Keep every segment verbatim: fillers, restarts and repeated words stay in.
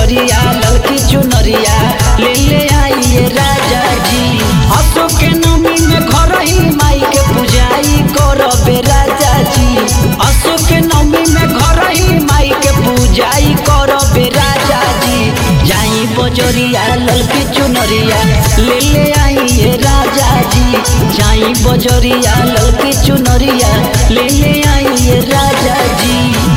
बजरिया ललकी चुनरिया ले ले आइए राजा जी। असो के नमी में घर ही माई के पूजाई करबे राजा जी। असो के नमी में घर ही माई के पूजाई करबे राजा जी। जाई बजरिया ललकी चुनरिया ले ले आइए राजा जी। जाई बजरिया ललकी चुनरिया ले ले आइए राजा जी।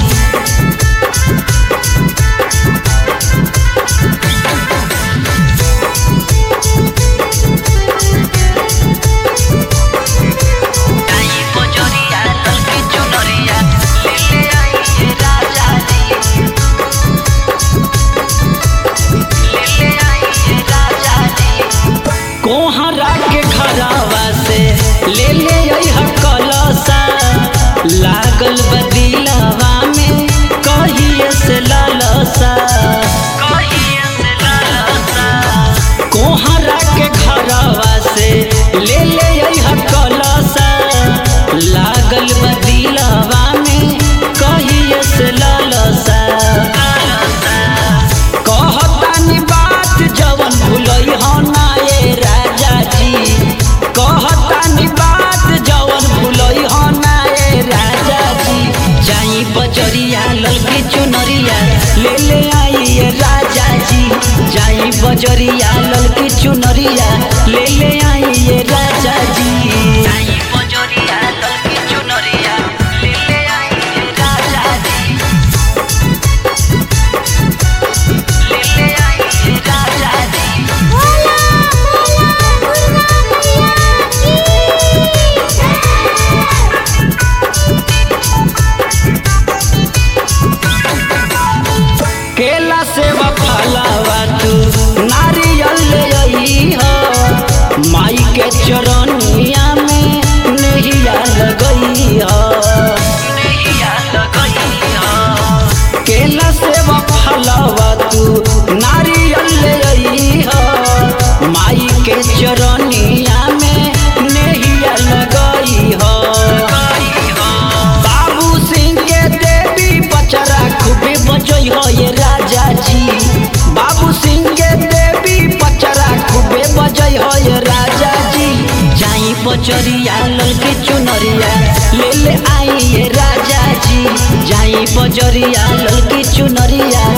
कोहरा के घरवा से ले ले अइहा कलसा लागल बदिलवा में कहिए से लालसा कहिए से लालसा। कोहरा के घरवा से ले ले अइहा कलसा लागल बदिलवा में कहिए से लालसा। कहतानी बात जवन भूलई हो ना ये राजा जी। कहतानी बात जवन भूलई हो ना ये राजा जी। जाई बजरिया ललकी चुनरिया ले ले आइए राजा जी। जाई बजरिया ललकी चुनरिया ले ले आइए राजा जी। जाई बजरिया ललकी चुनरिया ले ले आइए राजा जी। ले ले आइए राजा जी। केला सेवा फलावा तू नारियल ले अइहा माई के चरनिया में नहिया लगइहा नहिया लगइहा। केला सेवा फलावा तू नारियल ले अइहा माई के चरनिया में नहिया लगइहा। बाबू सिंह के देवी बचरा खूबे बजई हो ये राजा जी। बाबू सिंह के देवी बचरा खूबे बजई हो ये राजा जी। जाई बजरिया ललकी चुनरिया ले ले आइए राजा जी। जाई बजरिया ललकी चुनरिया